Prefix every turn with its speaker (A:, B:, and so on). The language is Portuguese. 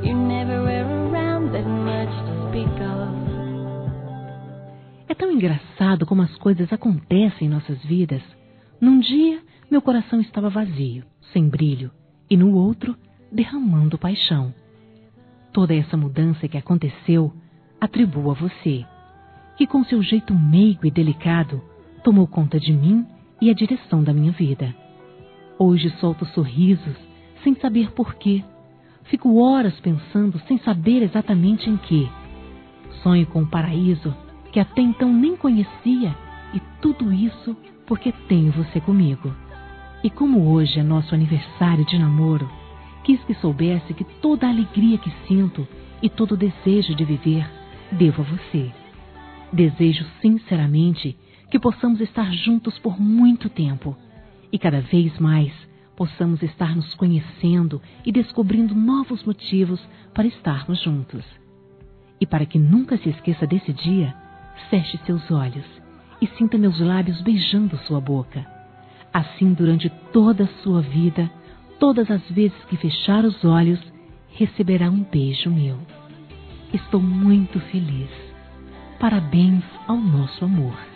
A: You never were around, but much to speak of.
B: É tão engraçado como as coisas acontecem em nossas vidas. Num dia, meu coração estava vazio, sem brilho, e no outro, derramando paixão. Toda essa mudança que aconteceu, atribuo a você, que com seu jeito meigo e delicado, tomou conta de mim e a direção da minha vida. Hoje solto sorrisos, sem saber porquê. Fico horas pensando sem saber exatamente em que. Sonho com um paraíso que até então nem conhecia, e tudo isso porque tenho você comigo. E como hoje é nosso aniversário de namoro, quis que soubesse que toda a alegria que sinto e todo o desejo de viver devo a você. Desejo sinceramente que possamos estar juntos por muito tempo e cada vez mais possamos estar nos conhecendo e descobrindo novos motivos para estarmos juntos. E para que nunca se esqueça desse dia, feche seus olhos e sinta meus lábios beijando sua boca. Assim, durante toda a sua vida, todas as vezes que fechar os olhos, receberá um beijo meu. Estou muito feliz. Parabéns ao nosso amor.